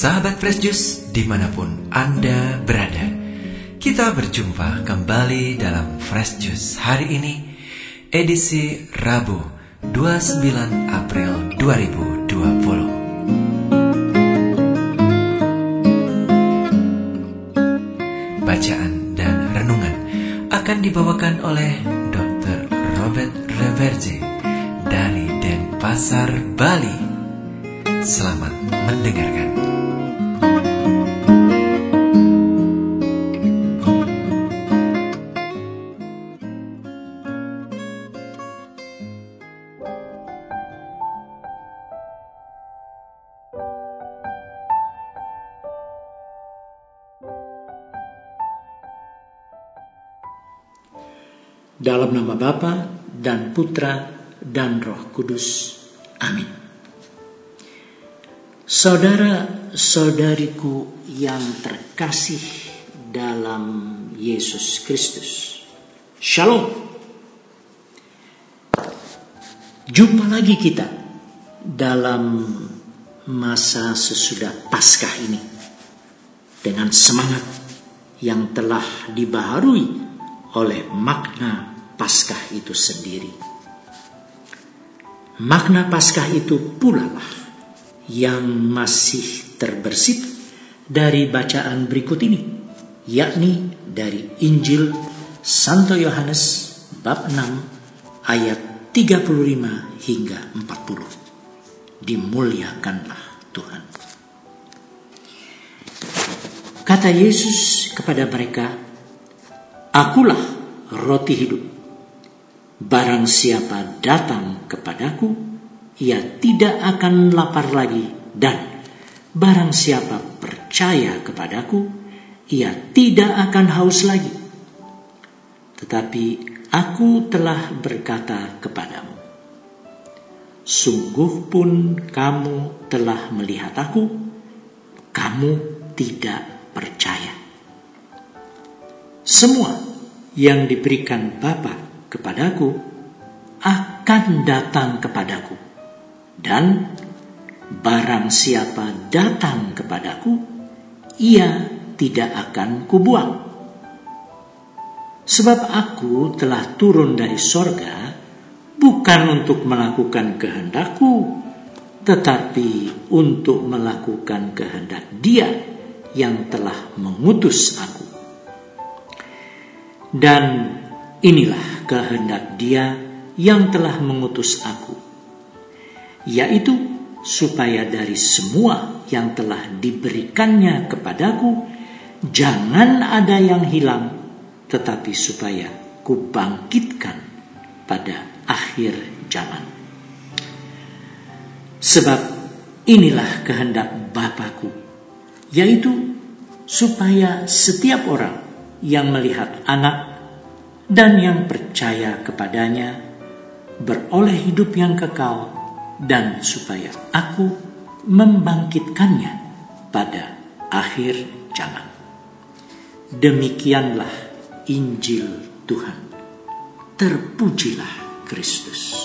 Sahabat Fresh Juice dimanapun Anda berada, kita berjumpa kembali dalam Fresh Juice hari ini, edisi Rabu 29 April 2020. Bacaan dan renungan akan dibawakan oleh Dr. Robert Reverje dari Denpasar, Bali. Selamat mendengarkan. Dalam nama Bapa dan Putra dan Roh Kudus. Amin. Saudara-saudariku yang terkasih dalam Yesus Kristus, Shalom. Jumpa lagi kita dalam masa sesudah Paskah ini dengan semangat yang telah dibaharui oleh makna Paskah itu sendiri. Makna Paskah itu pula lah yang masih terbersit dari bacaan berikut ini, yakni dari Injil Santo Yohanes bab 6 ayat 35 hingga 40. Dimuliakanlah Tuhan. Kata Yesus kepada mereka, "Akulah roti hidup. Barang siapa datang kepadaku, ia tidak akan lapar lagi, dan barang siapa percaya kepadaku, ia tidak akan haus lagi. Tetapi aku telah berkata kepadamu, sungguh pun kamu telah melihat aku, kamu tidak percaya. Semua yang diberikan Bapa kepadaku akan datang kepadaku, dan barang siapa datang kepadaku, ia tidak akan kubuang. Sebab aku telah turun dari sorga bukan untuk melakukan kehendakku, tetapi untuk melakukan kehendak Dia yang telah mengutus aku. Dan inilah kehendak Dia yang telah mengutus aku, yaitu supaya dari semua yang telah diberikannya kepadaku, jangan ada yang hilang, tetapi supaya kubangkitkan pada akhir zaman. Sebab inilah kehendak Bapa-Ku, yaitu supaya setiap orang yang melihat Anak dan yang percaya kepadanya beroleh hidup yang kekal, dan supaya aku membangkitkannya pada akhir zaman." Demikianlah Injil Tuhan. Terpujilah Kristus.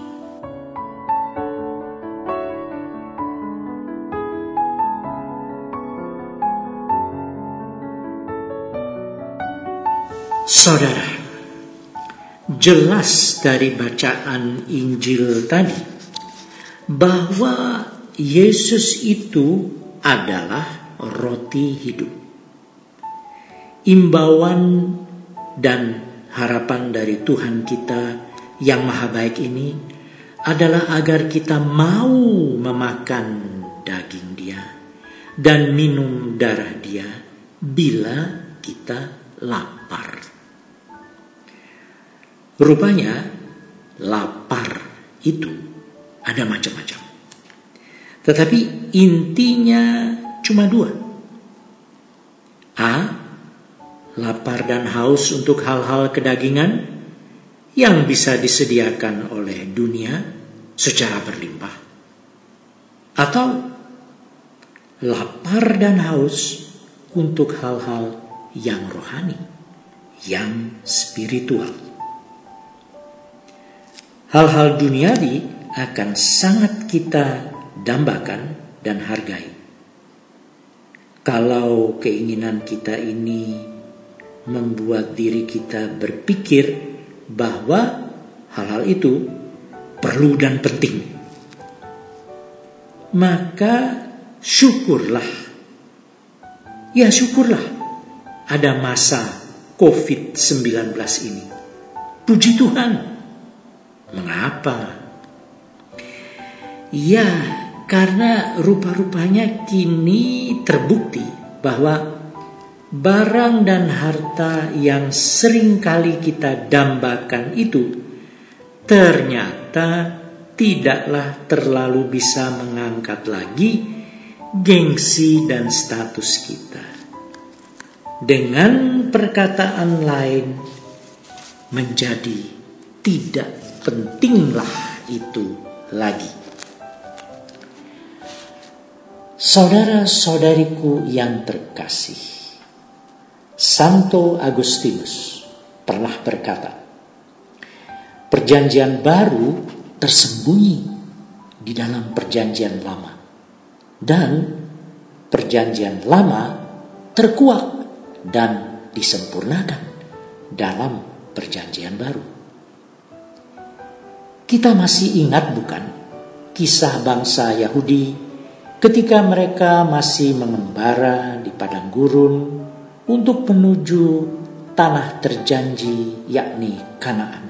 Saudara, jelas dari bacaan Injil tadi bahwa Yesus itu adalah roti hidup. Imbauan dan harapan dari Tuhan kita yang maha baik ini adalah agar kita mau memakan daging Dia dan minum darah Dia bila kita lapar. Rupanya lapar itu ada macam-macam, tetapi intinya cuma dua. A. Lapar dan haus untuk hal-hal kedagingan yang bisa disediakan oleh dunia secara berlimpah. Atau lapar dan haus untuk hal-hal yang rohani, yang spiritual. Hal-hal duniawi akan sangat kita dambakan dan hargai. Kalau keinginan kita ini membuat diri kita berpikir bahwa hal-hal itu perlu dan penting, maka syukurlah ada masa COVID-19 ini. Puji Tuhan. Mengapa? Ya, karena rupa-rupanya kini terbukti bahwa barang dan harta yang sering kali kita dambakan itu ternyata tidaklah terlalu bisa mengangkat lagi gengsi dan status kita. Dengan perkataan lain, menjadi tidak pentinglah itu lagi. Saudara-saudariku yang terkasih, Santo Agustinus pernah berkata, perjanjian baru tersembunyi di dalam perjanjian lama, dan perjanjian lama terkuak dan disempurnakan dalam perjanjian baru. Kita masih ingat bukan kisah bangsa Yahudi ketika mereka masih mengembara di padang gurun untuk menuju tanah terjanji, yakni Kanaan.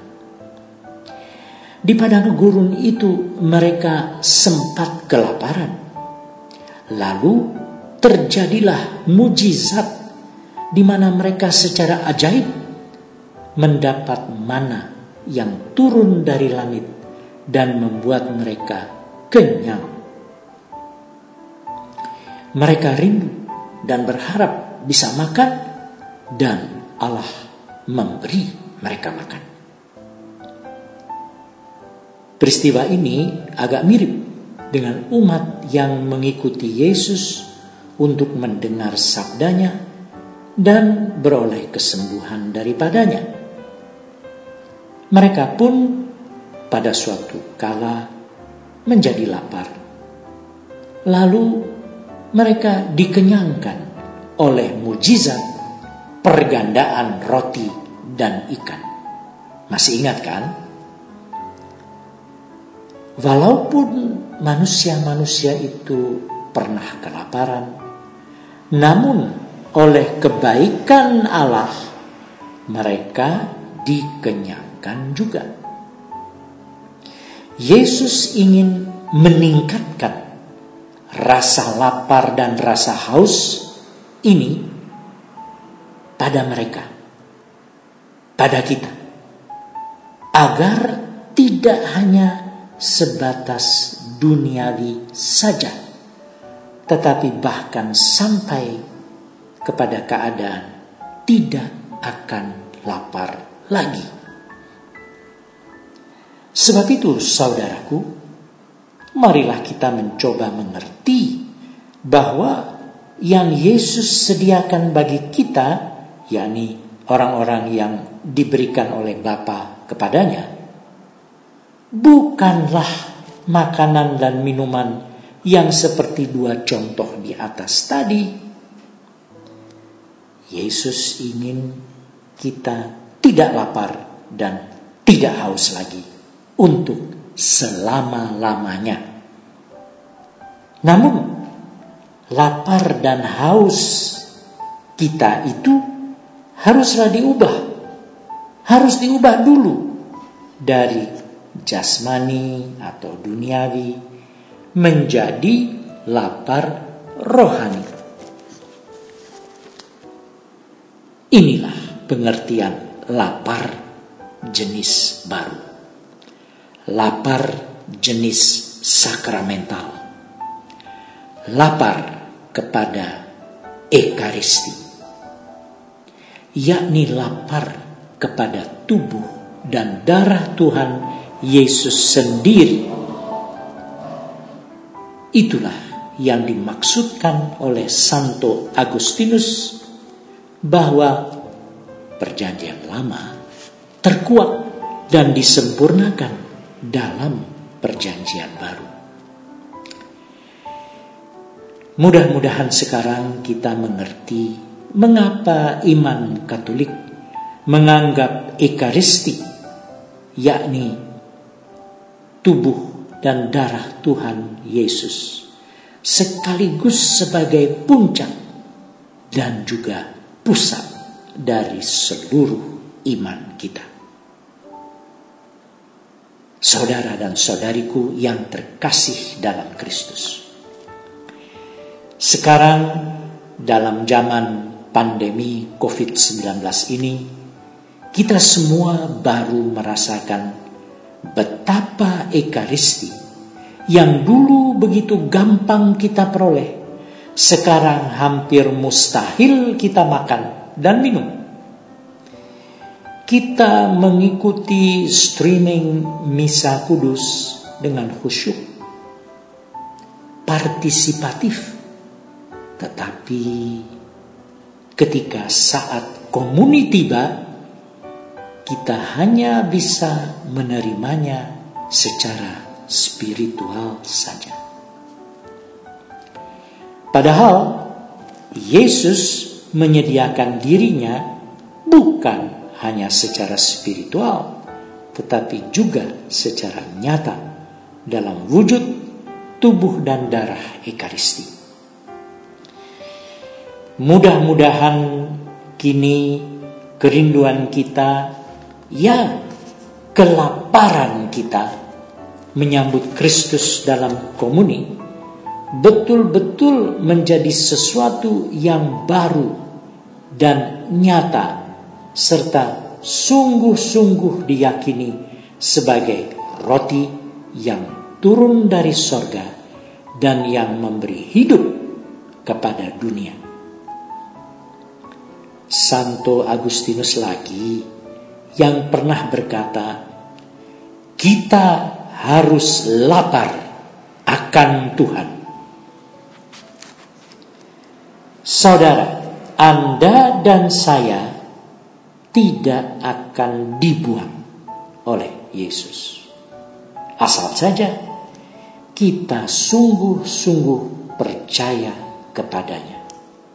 Di padang gurun itu mereka sempat kelaparan. Lalu terjadilah mujizat di mana mereka secara ajaib mendapat mana yang turun dari langit dan membuat mereka kenyang. Mereka rindu dan berharap bisa makan, dan Allah memberi mereka makan. Peristiwa ini agak mirip dengan umat yang mengikuti Yesus untuk mendengar sabdanya dan beroleh kesembuhan daripadanya. Mereka pun pada suatu kala menjadi lapar. Lalu mereka dikenyangkan oleh mujizat pergandaan roti dan ikan. Masih ingat kan? Walaupun manusia-manusia itu pernah kelaparan, namun oleh kebaikan Allah mereka dikenyangkan juga. Yesus ingin meningkatkan rasa lapar dan rasa haus ini pada mereka, pada kita, agar tidak hanya sebatas duniawi saja, tetapi bahkan sampai kepada keadaan tidak akan lapar lagi. Sebab itu, saudaraku, marilah kita mencoba mengerti bahwa yang Yesus sediakan bagi kita, yakni orang-orang yang diberikan oleh Bapa kepadanya, bukanlah makanan dan minuman yang seperti dua contoh di atas tadi. Yesus ingin kita tidak lapar dan tidak haus lagi untuk selama-lamanya. Namun lapar dan haus kita itu haruslah diubah. Harus diubah dulu dari jasmani atau duniawi menjadi lapar rohani. Inilah pengertian lapar jenis baru. Lapar jenis sakramental. Lapar kepada Ekaristi, yakni lapar kepada tubuh dan darah Tuhan Yesus sendiri. Itulah yang dimaksudkan oleh Santo Agustinus bahwa perjanjian lama terkuak dan disempurnakan dalam perjanjian baru. Mudah-mudahan sekarang kita mengerti mengapa iman Katolik menganggap Ekaristi, yakni tubuh dan darah Tuhan Yesus, sekaligus sebagai puncak dan juga pusat dari seluruh iman kita. Saudara dan saudariku yang terkasih dalam Kristus, sekarang dalam zaman pandemi COVID-19 ini, kita semua baru merasakan betapa Ekaristi yang dulu begitu gampang kita peroleh, sekarang hampir mustahil kita makan dan minum. Kita mengikuti streaming Misa Kudus dengan khusyuk, partisipatif, tetapi ketika saat komuni tiba, kita hanya bisa menerimanya secara spiritual saja. Padahal Yesus menyediakan dirinya bukan hanya secara spiritual, tetapi juga secara nyata dalam wujud tubuh dan darah Ekaristi. Mudah-mudahan kini kerinduan kita, ya kelaparan kita menyambut Kristus dalam komuni, betul-betul menjadi sesuatu yang baru dan nyata, serta sungguh-sungguh diyakini sebagai roti yang turun dari sorga dan yang memberi hidup kepada dunia. Santo Agustinus lagi yang pernah berkata, kita harus lapar akan Tuhan. Saudara, Anda dan saya tidak akan dibuang oleh Yesus, asal saja kita sungguh-sungguh percaya kepadanya.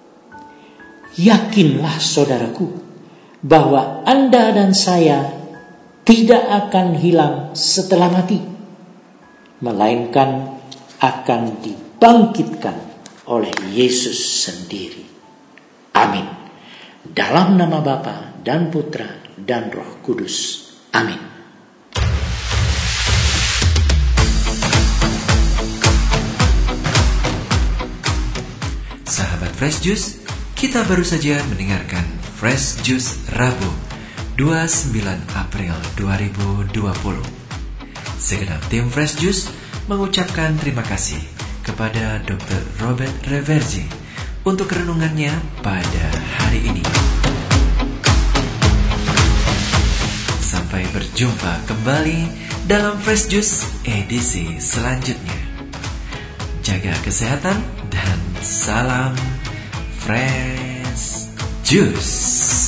Yakinlah saudaraku, bahwa Anda dan saya tidak akan hilang setelah mati, melainkan akan dibangkitkan oleh Yesus sendiri. Amin. Dalam nama Bapa dan Putra dan Roh Kudus. Amin. Sahabat Fresh Juice, kita baru saja mendengarkan Fresh Juice Rabu 29 April 2020. Segenap tim Fresh Juice mengucapkan terima kasih kepada Dr. Robert Reverzi untuk renungannya pada hari ini. Sampai berjumpa kembali dalam Fresh Juice edisi selanjutnya. Jaga kesehatan dan salam Fresh Juice.